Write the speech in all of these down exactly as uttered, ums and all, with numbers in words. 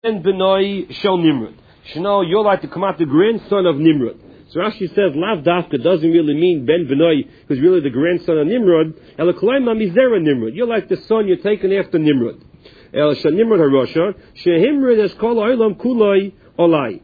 Ben Benoi Shel Nimrod. Shino, you're like to come out the grandson of Nimrod. So Rashi says, Lav Dafka doesn't really mean Ben Benoi, who's really the grandson of Nimrod. El Kolaima Mizera Nimrod. You're like the son you're taken after Nimrod. El Shel Nimrod HaRosha. Shehimrod es kol olam kuloi olai.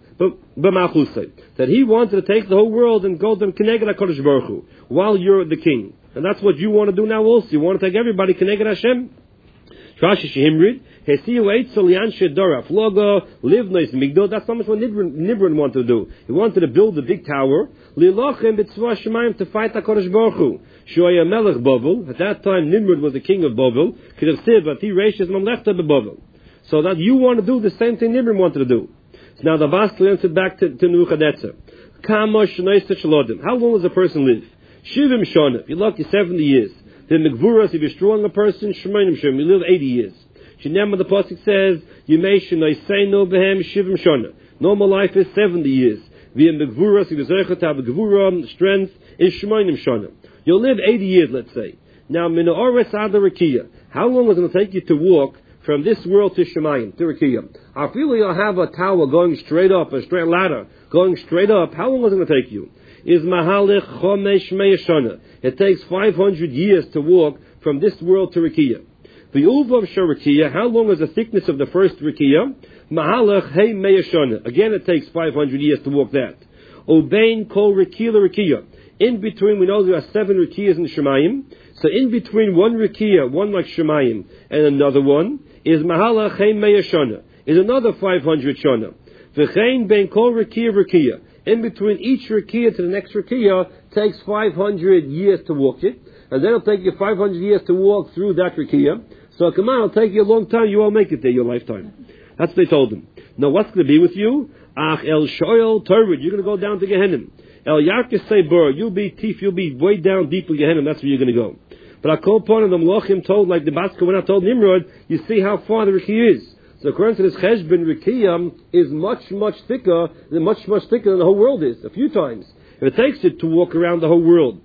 That he wanted to take the whole world and go them Keneged HaKadosh Baruch Hu, while you're the king. And that's what you want to do now also. You want to take everybody Keneged Hashem. Rashi Shehimrid. Hesiu Eitzel Yanshe Dora Floga Livnois Migdol. That's not much what Nimrod wanted to do. He wanted to build a big tower. Lilochem B'tzvah Shemayim to fight HaKadosh Baruch Hu. Shoya Melech Bovel. At that time Nimrod was the king of Bovel. K'dav Siv Ati Reishes Mamlechta B'Bovel. So that you want to do the same thing Nimrod wanted to do. So now the Basel answered back to, to Nebuchadnezzar. Kama Shnoisa Shalodim. How long does a person live? Shivim Shana. If you're lucky, seventy years. Then Megvuras, if you're strong a person, Shemainim Shem. You live eighty years. Shinema, the pasuk says, Yimei Shnoi Seino Behem Shivim Shana. Normal life is seventy years. Via Megvuras, if you're Zercha to have a Gvura, strength, is Shemainim Shana. You'll live eighty years, let's say. Now, Minoores Ada Rakia. How long is it going to take you to walk from this world to Shemayim, to Rakia? I feel you'll have a tower going straight up, a straight ladder going straight up. How long is it going to take you? Is Mahalich Chomesh Meyashana. It takes five hundred years to walk from this world to Rakia. The Uva of Sharakia, how long is the thickness of the first Rakia? Mahalach Hey Meyashana. Again, it takes five hundred years to walk that. Obein Kol Rakia Rakia. In between, we know there are seven Rakiyas in Shemayim. So in between one Rakia, one like Shemayim, and another one, is Mahalach Hey Meyashana. Is another five hundred Shana. V'chein Ben Kol Rakia Rakia. In between each Rakia to the next Rakia takes five hundred years to walk it. And then it'll take you five hundred years to walk through that Rakia. So come on, it'll take you a long time. You won't make it there, your lifetime. That's what they told him. Now what's going to be with you? Ach el shoyel torvid. You're going to go down to Gehenna. El yarkes sebur. You'll be teeth. You'll be way down deep in Gehenna. That's where you're going to go. But I call upon them. The Malachim told, like the Baska when I told Nimrod, you see how far the Rakia is. So according to this Cheshbon, Rakia is much, much thicker, much, much thicker than the whole world is. A few times. If it takes it to walk around the whole world,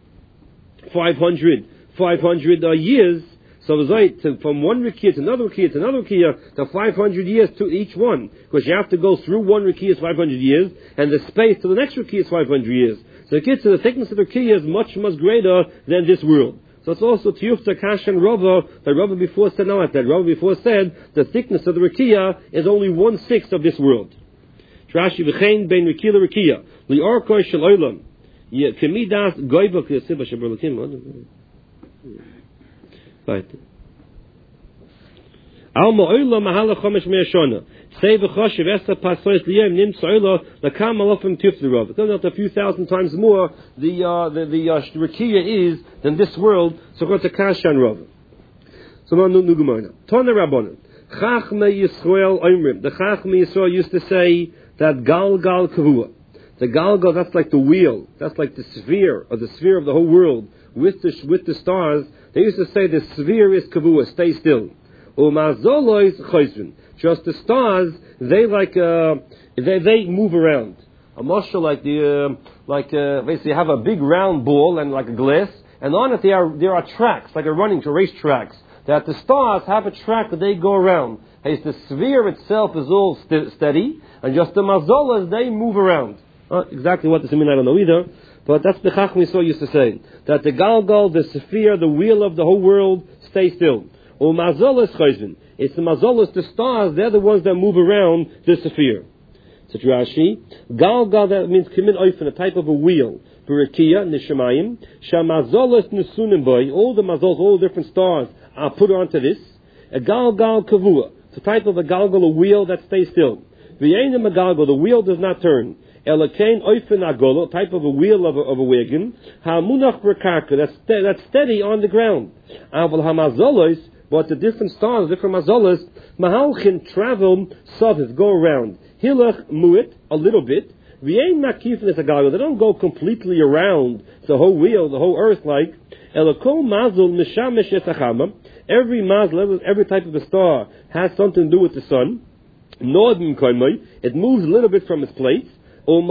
five hundred, five hundred uh, years. So it's like to, from one Rakia to another Rakia to another Rakia to five hundred years to each one. Because you have to go through one Rakia is five hundred years, and the space to the next Rakia is five hundred years. So it gets to the thickness of the Rakia is much, much greater than this world. So it's also Tiyufta Kash and Rava, that Rava before said not like that. Rava before said the thickness of the Rakia is only one-sixth of this world. Rashi V'chein Ben Rakia Rakia. Li'orkoi Shel Olam. Kemidas Goiva K'yasiva Sheberlakim. Right. Alma Oila Mahala Chomesh Me'ashona. Say v'choshev esa pasois liyem nim soila lakam alofim tifzerov. It turns out a few thousand times more the uh, the the uh, Rakia is than this world. So go to Kashan Rav. So now nu Gemara. Tana Rabbanan. Chachmei Yisrael Oimrim. The Chachmei Yisrael used to say that Gal Gal Kavua. The Galgal, that's like the wheel. That's like the sphere, or the sphere of the whole world with the with the stars. They used to say the sphere is Kavua, stay still. Umazolois Chosvin. Just the stars, they like uh, they they move around. A mashal like the uh, like uh, basically you have a big round ball and like a glass, and on it there are there are tracks like a running to race tracks. That the stars have a track that they go around. Hey, the sphere itself is all st- steady, and just the mazolas they move around. Uh, exactly what this means I don't know either, but that's the Chachmi so used to say that the Galgal, the sphere, the wheel of the whole world, stay still. Or mazolas chayzin. It's the mazolas, the stars, they're the ones that move around the sphere. So Rashi, Galgal, that means kimin oifen, a type of a wheel. Barakia, nishamayim, shamazolas nesunim boy, all the mazolas, all the different stars are put onto this. A Galgal kavua, it's a type of a Galgal, a wheel that stays still. V'yenim a Galgal, the wheel does not turn. Elakain oifen agolo, type of a wheel of a, of a wagon. Hamunach berkarka, that's that's steady on the ground. Aval hamazolos, but the different stars, different mazolas, mahalchin travel, sovif, go around. Hilach muit, a little bit. V'yein makifin is a galgal, they don't go completely around the whole wheel, the whole earth like. Elakol mazul mishamish esachama. Every mazul, every type of a star has something to do with the sun. Nodin koimai, it moves a little bit from its place. And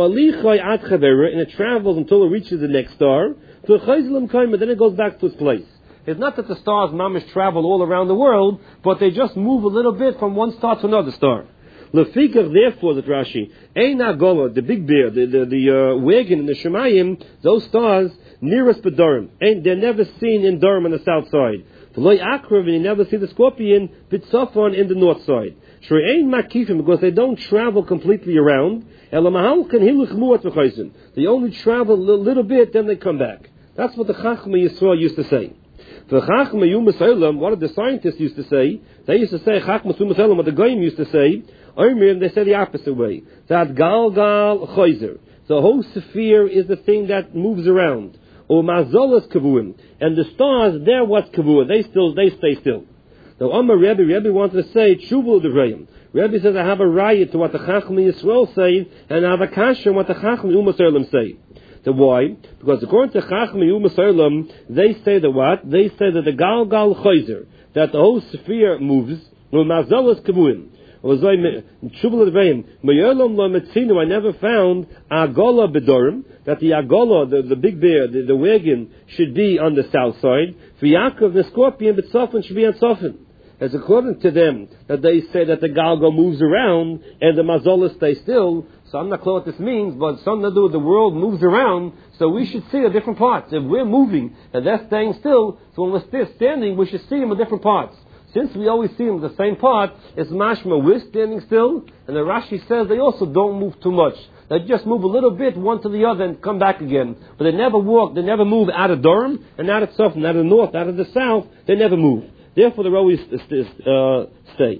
it travels until it reaches the next star. Then it goes back to its place. It's not that the stars mamish travel all around the world, but they just move a little bit from one star to another star. Lefikach, therefore, the Rashi, Ein Agola, the big bear, the the, the uh, wagon in the Shemayim, those stars nearest Bedorim, and they're never seen in Durham on the south side. V'loy Akrav, and you never see the scorpion B'tzafon in the north side. Ein Makifim, because they don't travel completely around. Elamahal kan hiluch muat v'chayzin. They only travel a little, little bit, then they come back. That's what the Chachma Yisrael used to say. The Chachma Yumas Olam, what did the scientists used to say? They used to say Chachma Yumas Olam, what the Goyim used to say. Omer, they say the opposite way. That Gal Gal Chayzer. The whole sphere is the thing that moves around. Or Mazolas Kavuim. And the stars, they're what's Kavua. They still, they stay still. Now, Amar Rebbe, Rebbe wanted to say Shuvul Devrayim. Rebbe says I have a riot to what the Chachma Yisrael say, and I have a kasha on what the Chachma Yumas Olam say. The why? Because according to Chachma Yumas Olam, they say that what? They say that the Gal Gal Chayzer, that the whole sphere moves, or Mazolas Kavuim. I never found Agola Bedorim, that the Agola, the, the big bear, the, the wagon, should be on the south side. For Yaakov, the scorpion, but Sofan should be on Sofan. As according to them, that they say that the Galga moves around and the Mazola stays still. So I'm not clear what this means, but something to do with the world moves around, so we should see the different parts. If we're moving and they're staying still, so when we're standing, we should see them in different parts. Since we always see them the same part, it's mashma, we're standing still, and the Rashi says they also don't move too much. They just move a little bit, one to the other, and come back again. But they never walk, they never move out of Durham, and out of South, and out of the north, out of the south, they never move. Therefore, they always uh, stay.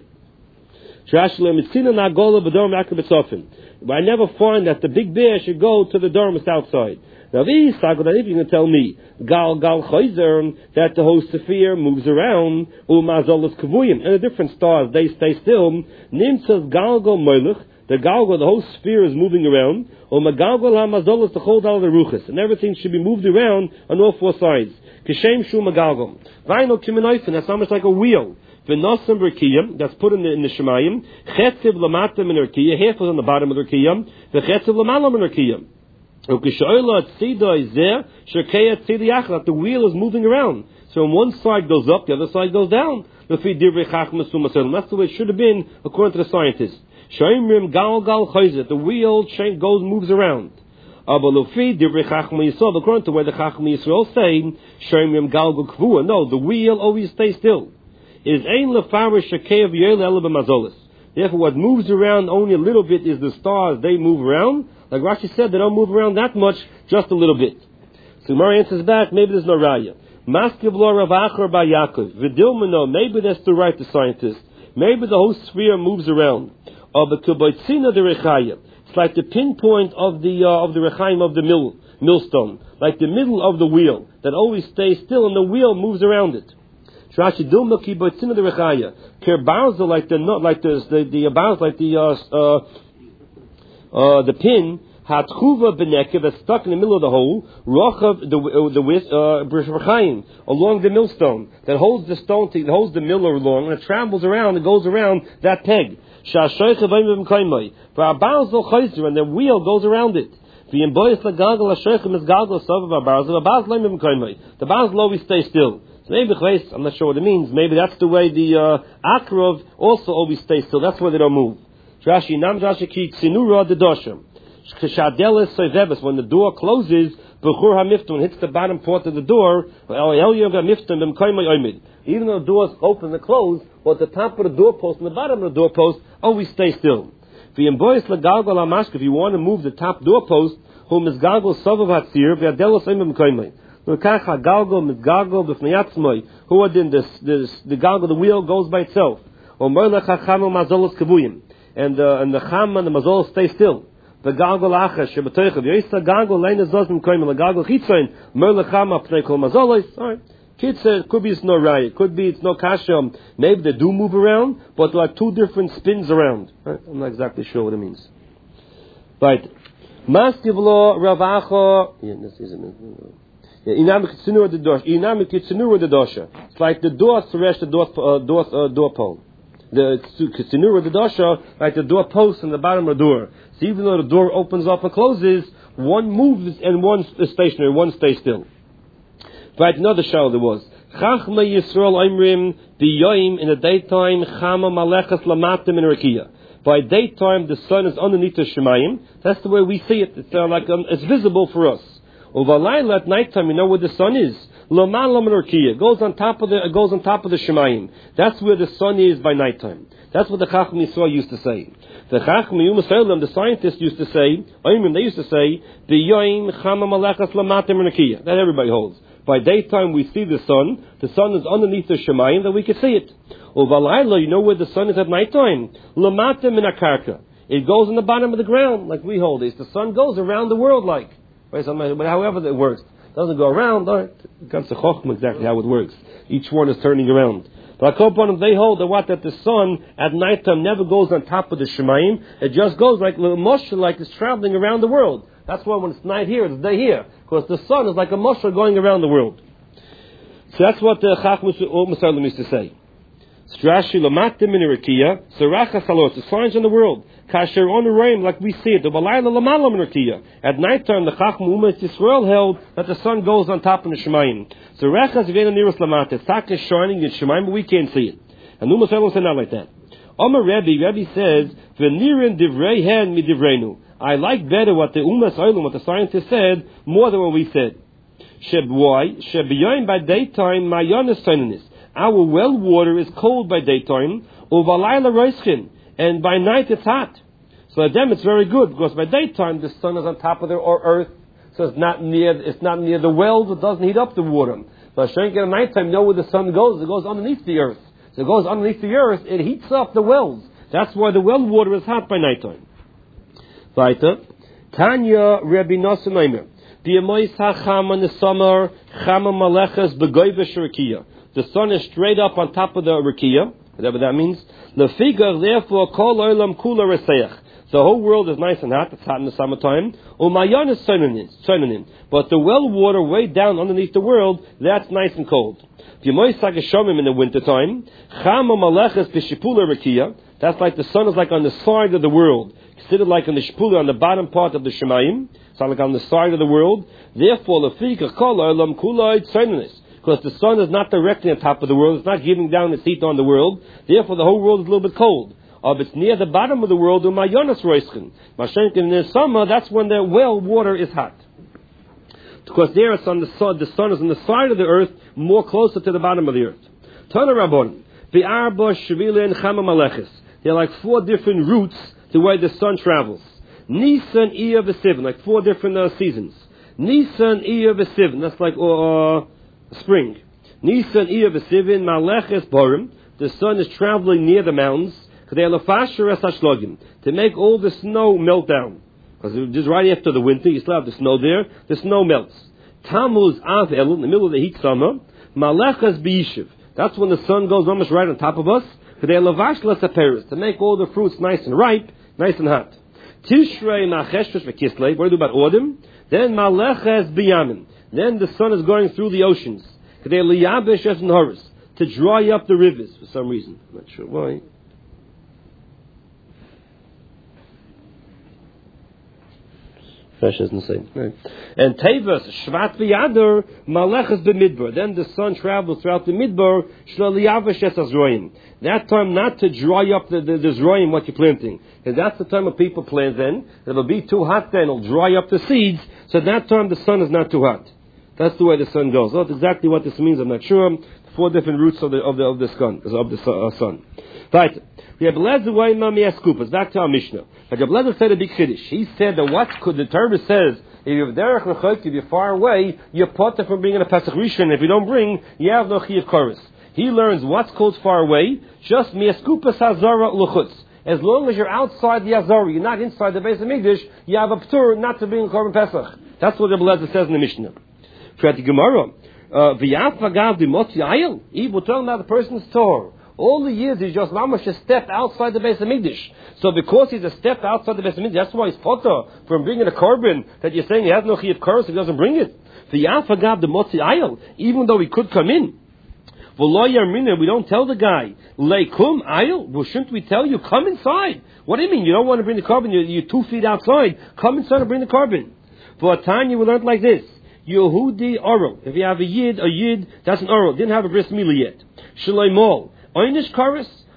But I never find that the big bear should go to the Durham south side. Now these talk that if you can tell me Gal Gal Chayzer, that the whole sphere moves around, Umazolas Kavuyim, and the different stars they stay still. Nimtzas Galgal Moilach, the Galgal, the whole sphere is moving around. Umagalgal HaMazolas, the whole Dal the Ruchas, and everything should be moved around on all four sides. Kishem Shu Magalgal. Vaino Kiminayfin, that's almost like a wheel. V'nosam Rikiyam, that's put in the, in the Shemayim. Chetziv Lamatam in Rikiyam, half was on the bottom of the Rikiyam. V'chetziv Lamalam in Rikiyam. The wheel is moving around. So when one side goes up, the other side goes down. That's the way it should have been according to the scientists. The wheel goes, moves around. According to where the Chachma Yisrael say, no, the wheel always stays still. Therefore, what moves around only a little bit is the stars, they move around. Like Rashi said, they don't move around that much, just a little bit. So Gemara answers back, maybe there's no raya. Maskiv lo Rav Achor by Yaakov. V'dilmano, maybe that's the right, the scientist. Maybe the whole sphere moves around. Of the kibotzina de rechaya. It's like the pinpoint of the uh, of the rechaim of the mill millstone, like the middle of the wheel that always stays still, and the wheel moves around it. Rashi dilma kibotzina de rechaya. Kerbarza, like the like the the the about like the uh, uh Uh, the pin, hatchuva benekah, that's stuck in the middle of the hole, rochav, the uh, the with uh, along the millstone that holds the stone, to, that holds the miller along, and it travels around, it goes around that peg. For our barzal chayzer, and the wheel goes around it. The barzal always stays still. So maybe I'm not sure what it means. Maybe that's the way the uh, akrov also always stays still. That's why they don't move. Rashi nam Rashi ki tzinura the dosha. Kshadeles soiveves, when the door closes, b'chur hamifton hits the bottom part of the door. Even though the doors open and close, but the top of the doorpost and the bottom of the doorpost always stay still. If you want to move the top doorpost, whom is galgal savav hatzir v'adelos oimim kaimay. L'kach galgal mizgalgal b'fneyatzmai. Who are then this the galgal, the wheel goes by itself. Or merlech hacham mazolos kavuyim. And the and the cham and the mazol stay still. The galgal acha shebetoicha v'yisa galgal leina zozim koyim the galgal chitzayin merle cham apnei kol mazolos. All right, kitzer, it could be it's no raya, it could be it's no kasha. Maybe they do move around, but like two different spins around. Right? I'm not exactly sure what it means. Right, maskivlo ravacha. Yeah, this is it. Inamik kitzinur the dosh. Inamik kitzinur the dosha. It's like the door suresh the door uh, door uh, door pole. The kitzinur the dosha, like the door post and the bottom of the door. So even though the door opens up and closes, one moves and one is stationary, one stays still. Right, another show there was. Chachma Yisrael Imrim B'yoyim in the daytime Chama Malechas Lamatim in Rekiya. By daytime, the sun is underneath the Shemayim. That's the way we see it. It's uh, like um, it's visible for us. Uvalayla at nighttime, you know where the sun is. Laman lamanurkiya goes on top of the it goes on top of the Shemayim. That's where the sun is by nighttime. That's what the Chacham Yisrael used to say. The Chacham Yisrael, the scientists used to say, I mean, they used to say, B'yoyim chama malachas lamatim urkiya. That everybody holds. By daytime, we see the sun. The sun is underneath the Shemayim, that we can see it. Uvalayla, you know where the sun is at nighttime. Lamatim in akarka. It goes on the bottom of the ground, like we hold it. The sun goes around the world, like. Right, so, however it works. It doesn't go around. That's the Chochmah exactly how it works. Each one is turning around. But they hold that what that the sun at nighttime never goes on top of the Shemayim. It just goes like a mushal, like it's traveling around the world. That's why when it's night here, it's day here, because the sun is like a mushal going around the world. So that's what the Chacham Yisrael used to say. Strashi lamatim in Irakia, Saracha salos, the signs in the world. Kasher on the rain, like we see it. The balayla lamalam in Irakia. At night time, the Chacham Umas Yisrael held that the sun goes on top of the Shemayim. Saracha zivena nearest lamata. It's not shining in Shemayim, but we can't see it. And Umas Yisrael said not like that. Omer Rebbe, Rebbe says, v'nirin divrei hen mi divrenu. I like better what the Umas Yisrael, what the scientists said, more than what we said. Shebwai, shebiyoin by daytime, mayonis toinanis. Our well water is cold by daytime, uvalayla roischin, and by night it's hot. So at them it's very good, because by daytime the sun is on top of the earth, so it's not near it's not near the wells, it doesn't heat up the water. But at nighttime, you know where the sun goes, it goes underneath the earth. So it goes underneath the earth, it heats up the wells. That's why the well water is hot by nighttime. Weiter. Tanya Rabbi Nosson Eimer. B'yamois ha'chama in the summer, chama malechas b'goyva sherikia. The sun is straight up on top of the Rikiya, whatever that means. Lefigar, therefore, kol olam kula reseach. The whole world is nice and hot. It's hot in the summertime. Umayan is sonanin. But the well water way down underneath the world, that's nice and cold. V'yamois ha'geshomim in the wintertime, chama malechas b'shipula Rikiya. That's like the sun is like on the side of the world. Considered like on the shipula, on the bottom part of the Shemayim. It's like on the side of the world. Therefore, lefigar, kol olam kula sonanis. Because the sun is not directly on top of the world, it's not giving down its heat on the world, therefore the whole world is a little bit cold. Or if it's near the bottom of the world, in the summer, that's when the well water is hot. Because there it's on the sun, the sun is on the side of the earth, more closer to the bottom of the earth. Tana Rabbon, Be'arba Shvilin Chama Malechis. There are like four different routes the way the sun travels. Nisan, Iyar, V'Sivan, like four different uh, seasons. Nisan, Iyar, V'Sivan, that's like uh, spring. Nisan, Iyar, V'Sivin, Maleches, Borim. The sun is traveling near the mountains to make all the snow melt down. Because just right after the winter, you still have the snow there. The snow melts. Tammuz Av Elul, in the middle of the heat summer. Maleches B'Yishiv. That's when the sun goes almost right on top of us. To make all the fruits nice and ripe, nice and hot. Tishrei Macheshvesh V'Kislei. What do we do about autumn? Then Maleches B'Yamin. Then the sun is going through the oceans. To dry up the rivers for some reason. I'm not sure why. Fresh doesn't say. Right. And Tevas, Shvat v'Yadar, Malechas b'Midbar. Then the sun travels throughout the Midbar, Shlaliyavish Esazroim. That time not to dry up the, the, the Zroim, what you're planting. Because that's the time of people plant then. It'll be too hot then, it'll dry up the seeds. So that time the sun is not too hot. That's the way the sun goes. Well, that's exactly what this means, I'm not sure. Four different routes of the of the of the sun of the uh, sun. Right. We have Lezer way mami eskupas. Back to our Mishnah. But Reb Lezer said a big chiddush. He said that what could the Torah says if you have derech l'chayk, if you're far away, you're potter from bringing a Pesach Rishon. If you don't bring, you have no chiyuv koros. He learns what's called far away. Just mi eskupas hazara l'chutz. As long as you're outside the Azara, you're not inside the Beis Hamikdash, you have a ptur not to bring Korban Pesach. That's what Reb Lezer says in the Mishnah. For the Gemara. V'yaf agav dimotzi ayil. We're talking about the person's Torah. All the years he's just mamash a step outside the Beis Hamikdash. So because he's a step outside the Beis Hamikdash, that's why he's potter from bringing a korban that you're saying he has no chiyuv koros if he doesn't bring it. V'yaf agav dimotzi ayil. Even though he could come in. V'lo yarmina, we don't tell the guy leikum ayil. Well, shouldn't we tell you come inside? What do you mean? You don't want to bring the korban? You're, you're two feet outside. Come inside and bring the korban. For a time you will learn like this. Yehudi Oro. If you have a Yid, a Yid, that's an Oro. Didn't have a bris milah yet. Shloimol. Einish Karis.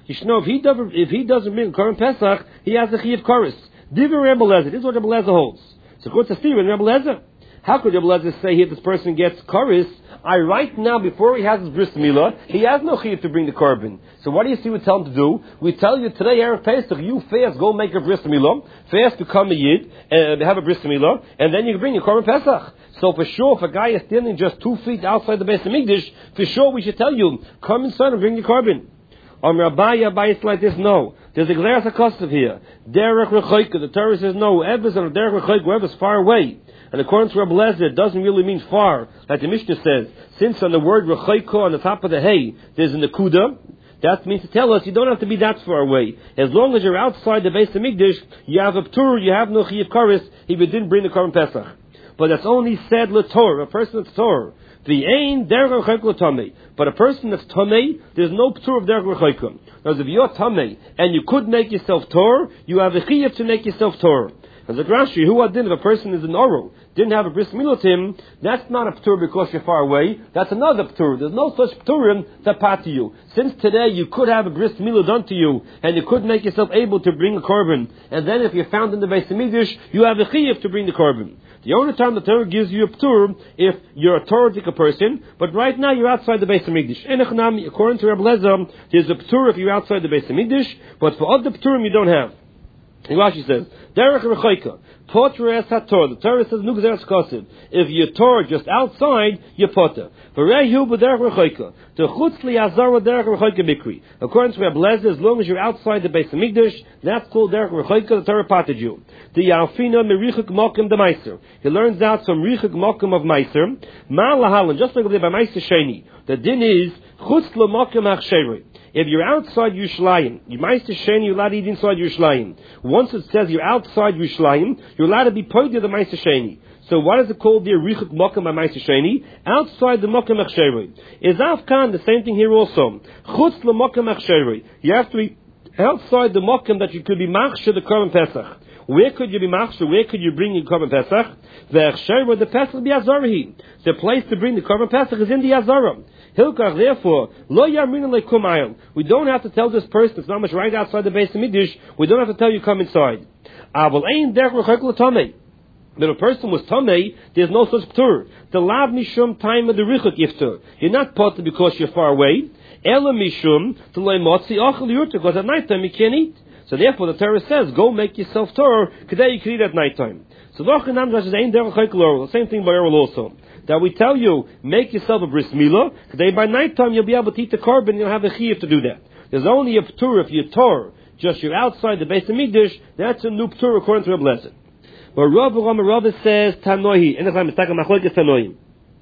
You should know if he doesn't, if he doesn't bring Korban Pesach, he has a Chiyuv Koris. Divrei Rebbe Lezer. This is what Rebbe Lezer holds. So what's the theory in Rebbe Lezer? How could Rebbe Lezer say here this person gets Koris? I right now, before he has his bris milah, he has no chiyuv to bring the korban. So what do you see we tell him to do? We tell you today, Erev Pesach, you fast, go make a bris milah, fast become a yid, and have a bris milah, and then you can bring your korban Pesach. So for sure, if a guy is standing just two feet outside the Beis Hamikdash, for sure we should tell you, come inside and bring your korban. On Rabbi Abai, it's like this, no. There's a glass of custard here. Derech Rechoika, the Torah says no, whoever's on Derech Rechoika, whoever's far away. And according to Rabbi Lezer, it doesn't really mean far, like the Mishnah says. Since on the word Rechoika on the top of the hay, there's a Nakuda, that means to tell us you don't have to be that far away. As long as you're outside the Beis Hamikdash, you have a ptur, you have no chiyuv koris, if you didn't bring the Korban Pesach. But that's only said l'tor, a person that's tor. The ain derech rechoika l'tamei. But a person that's tamei, there's no ptur of derech rechoika. Because if you're tamei and you could make yourself tor, you have a chiyuv to make yourself tor. As a Rashi, who adin if a person is an oral, didn't have a bris milah to him, that's not a ptur because you're far away. That's another ptur. There's no such pturim that pat to you. Since today you could have a bris milah done to you, and you could make yourself able to bring a korban, and then if you're found in the Beis Hamikdash, you have a chiyuv to bring the korban. The only time the Torah gives you a ptur if you're a Torah person, but right now you're outside the Beis Hamikdash. Enechnami, according to Rebbe Lezer, there's a ptur if you're outside the Beis Hamikdash, but for other pturim you don't have. Rashi says, Derech Rechoika, Potter es HaTorah. The Torah says, Nugzer Kosid. If you're Torah just outside, you're Potter. V'rehu b'derech Rechoika. To chutz li azara derech Rechoika bikri. According to Rebbe Lezer, as long as you're outside the Beis Hamikdash, that's called derech Rechoika, the Torah patted you. The Yalfina merichuk mokim de Meiser. He learns out some richuk mokim of Meiser. Ma lahalan, just like by Meiser Sheni. The din is, chutz l'mokim hachsheri. If you're outside Yerushalayim, you Meister Sheni, you're allowed to eat inside Yerushalayim. Once it says you're outside Yerushalayim, you're allowed to be pointed the Meister Sheni. So what is it called there? Richuk Mokem by Meister Sheni? Outside the Mokem Achsheri. Is Afkan the same thing here also? Chutz l'Mokem Achsheri. You have to be outside the Mokem that you could be machshir the Korban Pesach. Where could you be machshir? Where could you bring your Korban Pesach? The Achsheri, the Pesach be Azarahi. The place to bring the Korban Pesach is in the Azara. Hilkach, therefore, lo yarminu lekum ayil. We don't have to tell this person, it's not much right outside the Beis Hamikdash, we don't have to tell you come inside. Aval ein derech rechoika l'tamei. But if a person was tamei, there's no such ptur. The lav mishum time of the richuk iftur. You're not potter because you're far away. Ela mishum to loy motzi achal yurta, because at night time you can't eat. So therefore the Torah says, go make yourself Torah, today you can eat at night time. So the same thing by Errol also. That we tell you, make yourself a bris milah, today by night time you'll be able to eat the korban, you'll have a chiyuv to do that. There's only a ptur if you're Torah, just you're outside the Beis Hamikdash, that's a new ptur according to Rebbe Lezer. But Rav Rama Rav says, Tanohi, and I'm talking about Tanoim.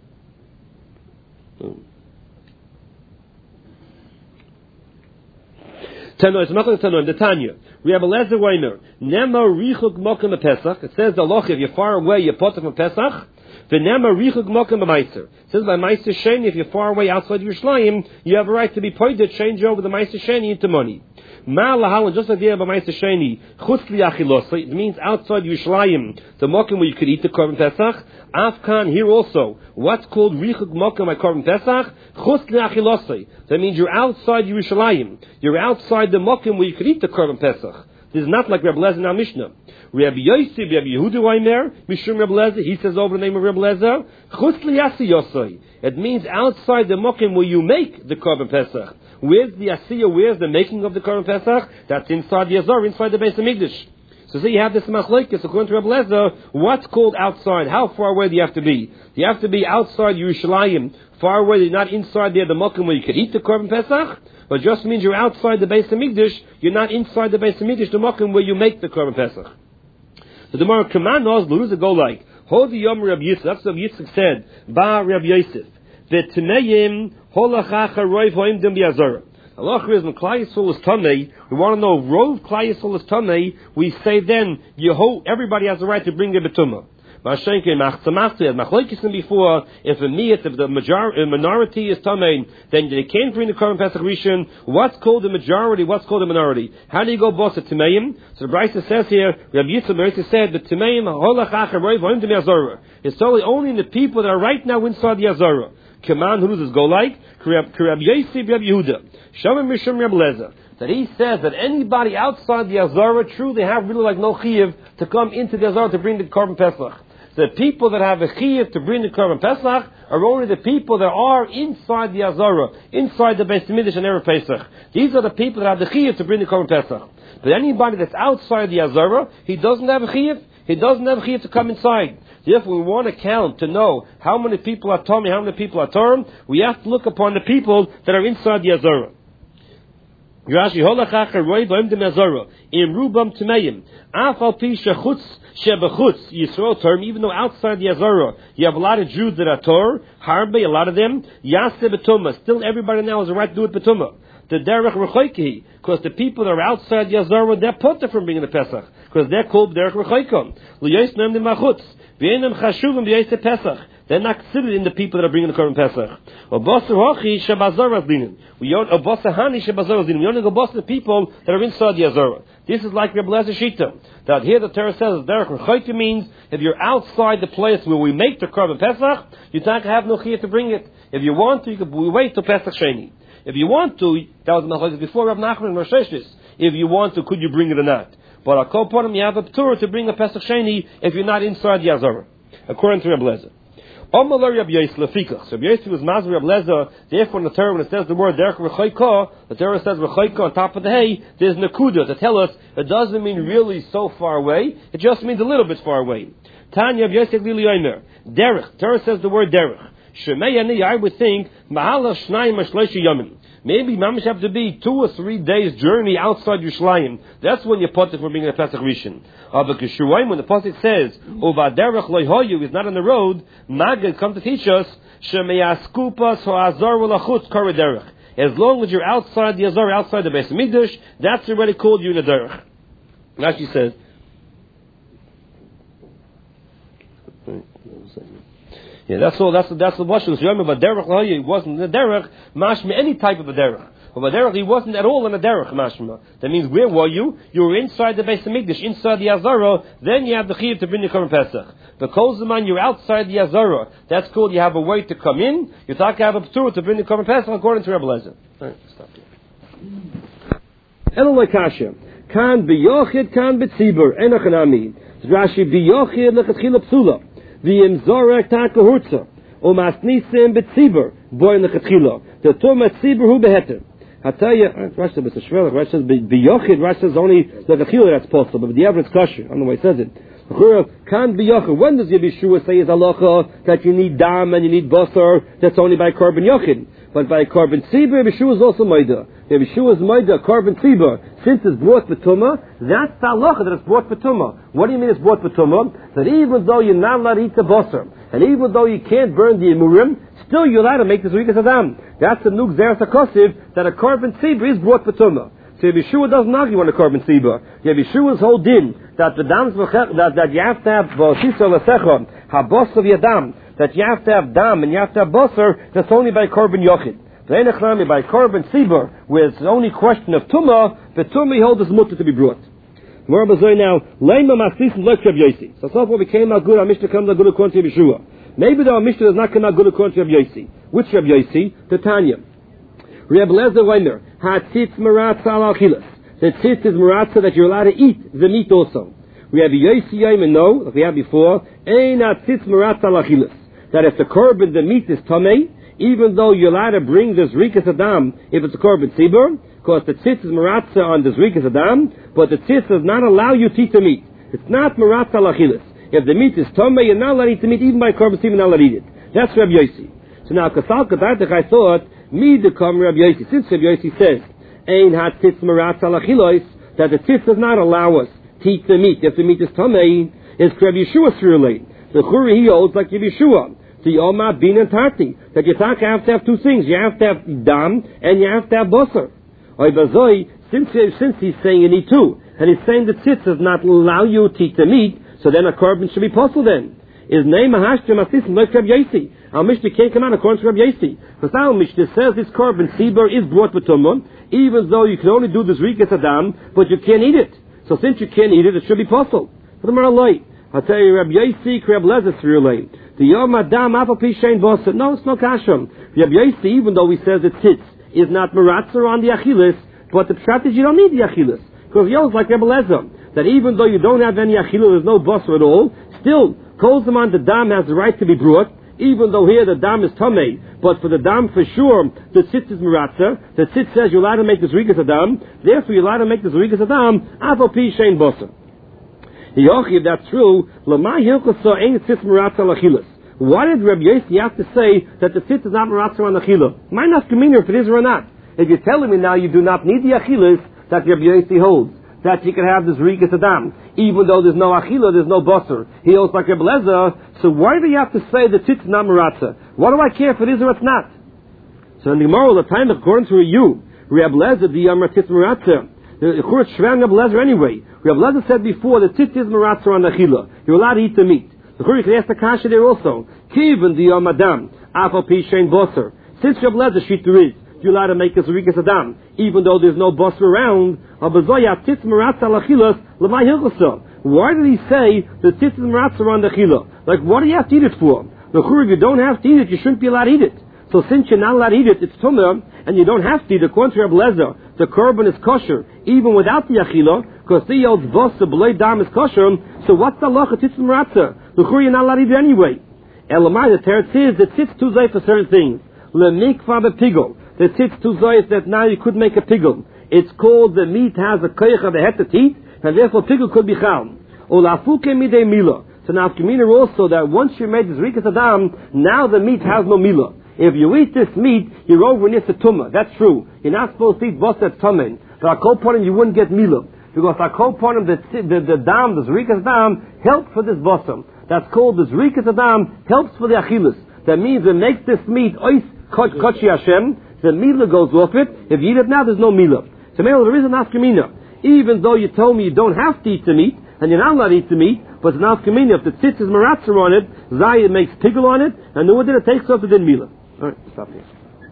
Tanoim, it's not Tanoim, the Tanya. We have a Lezer Weiner. Nema richuk mokem Pesach. It says the loch, if you're far away, you're potter from Pesach. V'nema richuk mokem b'meiser. It says by Meiser Sheni, if you're far away outside Yerushalayim, you have a right to be pointed, change over the Meiser Sheni into money. Ma lahalan, just like the by Meiser Sheni, chutz li achilosai. It means outside Yerushalayim, the mokem where you could eat the Korban Pesach. Afkan here also, what's called richuk mokem by Korban Pesach? Chutz li achilosai. That means you're outside Yerushalayim. You're outside the mokem where you could eat the Korban Pesach. This is not like Rebbe Lezer in our Mishnah. Rabbi Yosef, Rabbi Yehuda Weimer, Mishum Rebbe Lezer, he says over the name of Rebbe Lezer, Chutz liyasi yosai. It means outside the mokem where you make the Korban Pesach. Where's the asiyah? Where's the making of the Korban Pesach? That's inside the Azar, inside the Beis Hamikdash. So see, you have this machlokes according to Rebbe Lezer. What's called outside? How far away do you have to be? Do you have to be outside Yerushalayim, far away? You're not inside there, the mokem where you could eat the Korban Pesach. But it just means you're outside the Beis Hamikdash. You're not inside the Beis Hamikdash, the mokem where you make the Korban Pesach. So the Gemara command us, who does it go like? Hold the Yom Rabbi Yisrael. That's what Yitzchak said. Ba Rabbi Yosef. V'tneim holachacha roiv hoim dem biazara. Allah is when Klai Yisrael is Tamei, we want to know if Rov Klai Yisrael is Tamei, we say then, Yeho, everybody has the right to bring a Betumah. Mashenke machzamachti, as machlokes before, if a miyat, if the major, a minority is Tamei, then they can't bring the Korban Pesach Rishon. What's called the majority, what's called the minority? How do you go boss at Tameim? So the Brisa says here, Rabbi Yitzchak said, the Tameim, holach acher roiv hoim dem yazara. It's only only in the people that are right now inside the Yazara. Kaman, who does this go like? Krab Yosef Reb Yehuda. Shamim Mishum Reb Lezer. That he says that anybody outside the Azara truly have really like no chiyuv to come into the Azara to bring the Korban Pesach. The people that have a chiyuv to bring the Korban Pesach are only the people that are inside the Azara, inside the Beis Mikdash and Erev Pesach. These are the people that have the chiyuv to bring the Korban Pesach. But anybody that's outside the Azara, he doesn't have a chiyuv. He doesn't have a chiyuv to come inside. Therefore, we want to count to know how many people are Tomei, how many people are Torm. We have to look upon the people that are inside the Azara. Rashi holachacher roy b'em dem Azara im rubam tmeim afal pi shechutz shebechutz Yisrael term, even though outside the Azara you have a lot of Jews that are Tor, harbe, a lot of them yaseh betuma. Still, everybody now has a right to do it betuma. The derech rechoiki, because the people that are outside the Azara, they're put from bringing the Pesach, because they're called derech rechoikom. L'yos nem dem machutz v'enem chashuvim b'yoseh Pesach. They're not considered in the people that are bringing the Korban Pesach. We only go boss the people that are inside the Azara. This is like Reb Lezer Shita. That here the Torah says Derech Rechoikim means if you're outside the place where we make the Korban Pesach, you don't have no chiyuv to bring it. If you want to, you can we wait till Pesach Sheni. If you want to, that was Machlokes before Rav Nachman and Rosh Hashanah. If you want to, could you bring it or not? But I'll call upon him, you have a Torah to bring a Pesach Sheni if you're not inside the Azara, according to Reb Lezer. Omer Reb Yosef lefikach. So Reb Yosef was Mazur Reb Lezer. Therefore, in the Torah, when it says the word derech rechoika, the Torah says rechoika on top of the hay. There's nakuda to tell us it doesn't mean really so far away. It just means a little bit far away. Tanya Reb Yosef Lili Yomer derech. Torah says the word derech. Shemei ani, I would think mahala shnayim ashleisha yamin. Maybe mamish have to be two or three days journey outside Yerushalayim. That's when you put it for being a Pesach Rishon. Uh, but when the pasuk says "Uvaderech loyhoyu" is not on the road, Maggid come to teach us shemeyaskupas hoazar v'lachutz karaderech. As long as you're outside the Azar, outside the Beis Mikdash, that's already called you in a derech. Now she says. Yeah, that's all. That's that's the washing. So remember, but derech loyhoyu wasn't the derech mashma any type of a derech. But derech, he wasn't at all in a derech mashma. That means, where were you? You were inside the Beis Mikdash, inside the Azara. Then you have the chiyuv to bring the Korban Pesach. The kol zaman you're outside the Azara. That's called you have a way to come in. You talk have a p'tur to bring the Korban Pesach according to Reb Lezer. All right, stop here. Eloi kasha kan biyochid kan betzibur enochanami. Rashi biyochid lechatchila psula v'im zorek takahurtza umasnisim betzibur boy lechatchila the tuma tzibur hu beheter. I tell you, Rashi says, Rashi says, biyochid, Rashi says only the chila that's possible, but the average kosher, I don't know why he says it. Can biyochid. When does Yeshua say is halacha that you need dam and you need basar? That's only by korban yochid. But by korban tzibur, Yeshua is also maida. Yeshua is maida, korban tzibur. Since it's brought betuma, that's the halacha that it's brought betuma. What do you mean it's brought betuma? That even though you're not allowed to eat the basar, and even though you can't burn the imurim, still you're allowed to make the zrikas adam. That's the nuk zeres hakosiv that a korban tzibur is brought betuma. So Yeshua doesn't argue on a korban tzibur. Yeshua's whole din that the dams that that you have to have v'osisa l'sechon habos of yadam, that you have to have dam and you have to have basar. That's only by korban yochid. V'enechlami by korban tzibur, where it's the only question of tumah, the tumah holds this mutter to be brought. More bazoi now. Leima masnis l'ek Reb Yosi. So so far we came out good. Our Mishnah comes out good according to Yeshua. Maybe the Mishnah does not come out good according to Reb Yosi. Which Reb Yosi? The Tanya. Reb Lezer Weimer. Ha-tzitz maratza al achilas. The tzitz is maratza that you're allowed to eat the meat also. We have Yosi Yoim and no, like we had before, ein ha-tzitz maratza al achilas. That if the korban, the meat is tamei, even though you're allowed to bring the zrikas adam, if it's a korban tzibur, because the tzitz is maratza on the zrikas adam, but the tzitz does not allow you to eat the meat. It's not maratza al achilas. If the meat is tamei, you're not allowed to eat the meat, even by korban tzibur, you're not allowed to eat it. That's Reb Yosi. So now, kasal kadartach, I thought, me to come Reb Yosi. Since Reb Yosi says, ein hat tzitz maratza al achilos, that the tzitz does not allow us to eat the meat. If the meat is tamei, it's Reb Yeshua through the churi he holds like Reb Yeshua. The Oma bin and Tati. That you have to have two things. You have to have dam and you have to have basar. Since, since he's saying you need two, and he's saying the tzitz does not allow you to eat the meat, so then a korban should be possible then. Is name Mahashtim Asisim like Reb Yosi. Our Mishnah can't come out according to Reb Yosi. Because our Mishnah says this korban tzibur is brought b'tumah, even though you can only do this rikas adam, but you can't eat it. So since you can't eat it, it should be possible. For the Maralai, I'll tell you Reb Yosi, Reb Lezer through lane. The Yom Adam Apple Pishain Bosa. No, it's no kasha. Rabbi Yossi, even though he says the tzitz is not meratzer on the achilas, but the pshat is you don't need the achilas. Because Yos like Rebbe Lezer, that even though you don't have any achilah, there's no bosa at all, still, Kolzaman, the dam has the right to be brought, even though here the dam is tamei, but for the dam for sure, the tzitz is meratzer. The tzitz says you're allowed to make the zrikas adam, therefore you're allowed to make the zrikas adam, Apple Pishain Bosa. If that's true, why did Rabbi Yossi have to say that the tzitz is not meratzer on the achila? Might not convenient if it is or not. If you're telling me now you do not need the achilas that Rabbi Yossi holds, that you can have this rikas adam, even though there's no achila, there's no basar. He holds like Rabbi Lezer, so why do you have to say the tzitz is not meratzer? What do I care if it is or it's not? So in the Gemara, the time according to you, Rabbi Lezer, the Yamar tzitz meratzer. The Church Shvan Rabbi Lezer anyway. Rabbi Lezer said before the tzitz is meratzer on the achila. You're allowed to eat the meat. The Church can ask the kasha there also. Kiven the Yom Adam, Apple Pishain Boser. Since Rabbi Lezer shit there is, you're allowed to make a zrikas adam, even though there's no boser around. Why did he say the tzitz is meratzer on the achila? Like, what do you have to eat it for? The Church, if you don't have to eat it, you shouldn't be allowed to eat it. So since you're not allowed to eat it, it's tumah, and you don't have to eat it. According to Rabbi Lezer, the korban is kosher, even without the achila, because the old boss, the belay dam is kosher, so what's the lacha tzitz meratzer? The Church, you're not allowed to eat it anyway. Elamai, the teretz is, the tzitz too zay for certain things. Le mikva bepigol. The tzitz too zay is that now you could make a pigol. It's called the meat has a koyach of the het teeth, and therefore pigol could be chal. Olafuke midei mila. So now, Kamina also that once you made this rikas adam, now the meat has no mila. If you eat this meat, you're over in the tumah. That's true. You're not supposed to eat bos that's tumah. But I call upon him, you wouldn't get mila. Because I call upon him, the, the, the dam, the zrikas adam, helps for this bosom. That's called the zrikas adam, helps for the achilas. That means it makes this meat, ois kochi Hashem, the mila goes off it. If you eat it now, there's no mila. So there is an afkamina. Even though you told me you don't have to eat the meat, and you're not allowed to eat the meat, but it's an afkamina. If the tzitz is meratzer on it, zayah makes pigel on it, and the one that it takes off it in mila. Alright, stop here.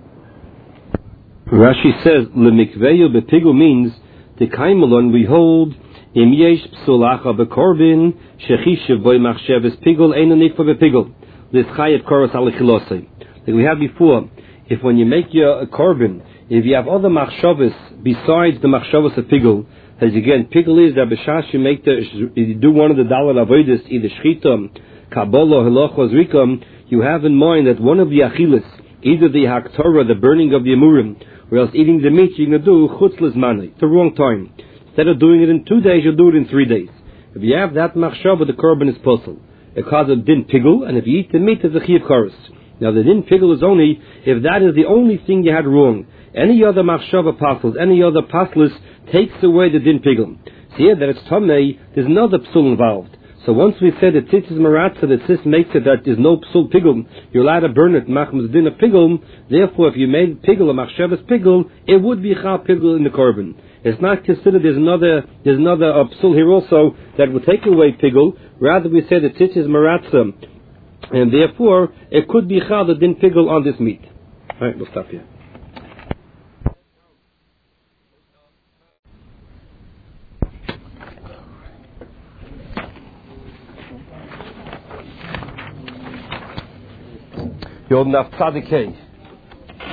Rashi says, Lemikveyu bepigel means, the kaimelon we hold, im yesh psulacha bekorbin, shechishev boy machsheves pigel, eino nikva bepigel. This chayev koros alichilosei. Like we had before, if when you make your korban, if you have other machshavas besides the machshavas of pigel, as again, pigel is that b'shash you make the, you do one of the dalal avodas, either shchita, kabbalah, halacha, zrika, you have in mind that one of the achilas, either the haktorah, the burning of the amurim, or else eating the meat, you're going to do chutzlas mani, the wrong time. Instead of doing it in two days, you'll do it in three days. If you have that machshavah, the korban is puzzle. Because of din pigel, and if you eat the meat, it's a chiyav koros. Now the din pigel is only if that is the only thing you had wrong. Any other machshava apostles, any other apostles takes away the din pigel. So here that it's tamei, there's another psul involved. So once we said that tzitz is maratza, that tzitz makes it that there's no psul pigel, you're allowed to burn it, machmas din a pigel. Therefore, if you made pigel a machshavas pigel, it would be chal pigel in the korban. It's not considered there's another there's another uh, psul here also that would take away pigel. Rather, we say that tzitz is maratza, and therefore it could be chal the din pigel on this meat. All right, we'll stop here. Yod Naf Tzadikei.